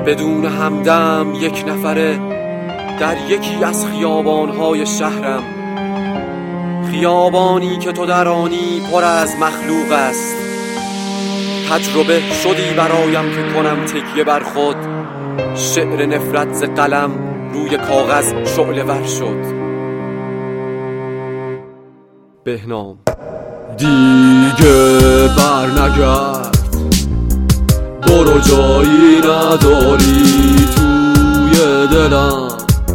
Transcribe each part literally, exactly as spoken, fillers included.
بدون همدم یک نفره در یکی از خیابانهای شهرم، خیابانی که تو در آنی پر از مخلوق است. تجربه شدی برایم که کنم تکیه بر خود، شعر نفرت ز قلم روی کاغذ شعله ور شد. بهنام. دیگه بر نگرد، برو جایی نداری توی دلم،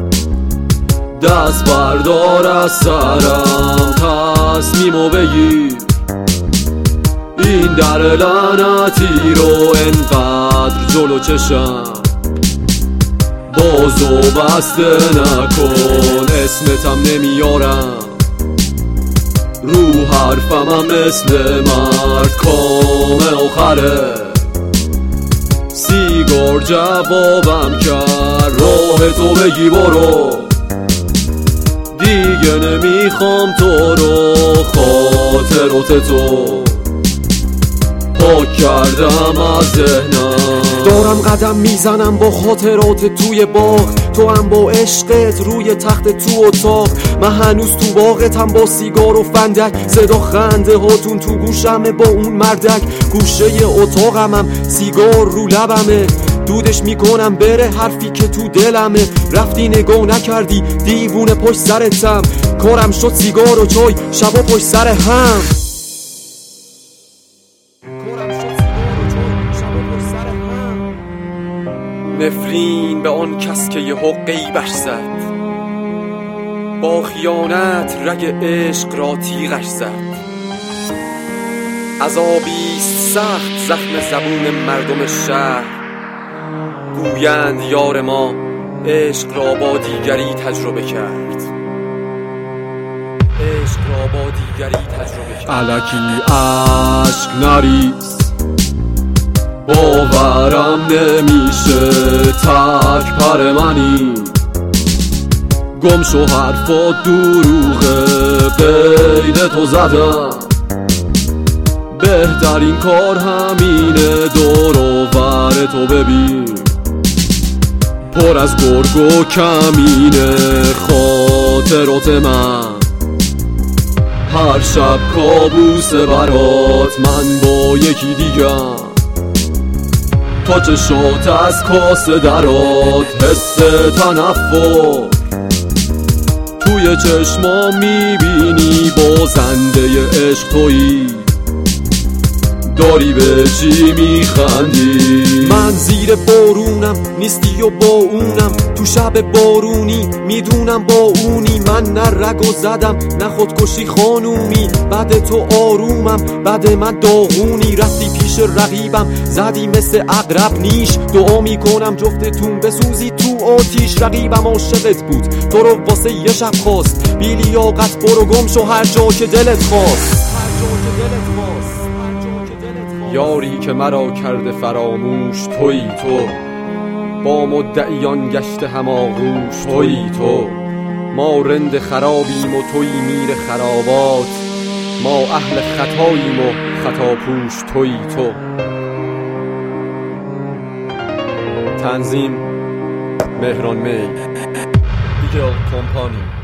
دست بردار از سرم تصمیمو بگیر، این در لعنتی رو انقدر جلو چشم بازو بسته نکن، اسمتم نمیارم رو حرفمم مثل مرد کام آخره، سیگار جوابم کرد راه تو بگی برو، دیگه نمیخوام تو رو، خاطرات تو پاک کردم از ذهنم، دارم قدم میزنم با خاطرات توی باغ، تو هم با عشقت روی تخت تو اتاق، من هنوز تو باغتم با سیگار و فندک، صدا خنده هاتون تو گوشمه با اون مردک، گوشه اتاقمم سیگار رو لبمه، دودش میکنم بره حرفی که تو دلمه، رفتی نگاه نکردی دیوونه پشت سرتم، کارم شد سیگار و چای شبا پشت سر هم، نفرین به آن کس که یهو غیبش زد، با خیانت رگ عشق را تیغش زد، عذابیست سخت زخم زبون مردم شهر، گویند یار ما عشق را با دیگری تجربه کرد، عشق را با دیگری تجربه کرد. الکی عشق نریز، باورم نمیشه تک پر منی، گم شو حرفات دروغه قید تو زدم، بهترین کار همینه دور و بر تو ببین، پر از گرگ و کمینه خاطرات من، هر شب کابوس برات من با یکی دیگم، تا چشات از کاسه درات حس تنفر، توی چشما میبینی بازنده عشق تویی، داری به چی میخندی؟ من زیر بارونم نیستی و با اونم، تو شب بارونی میدونم با اونی، من نه رگو زدم نه خودکشی خانومی، بعد تو آرومم بعد من داغونی، رفتی پیش رقیبم زدی مثل عقرب نیش، دعا میکنم جفتتون بسوزی تو آتیش، رقیبم عاشقت بود تو رو واسه یه شب خواست، بی لیاقت برو گم شو هر جا که دلت خواست، یاری که مرا کرده فراموش تویی تو، با مدعیان گشته هماغوش تویی تو، ما رند خرابیم و تویی میر خرابات، ما اهل خطاییم و خطا پوش تویی تو. تنظیم مهران می، دیجی کمپانی.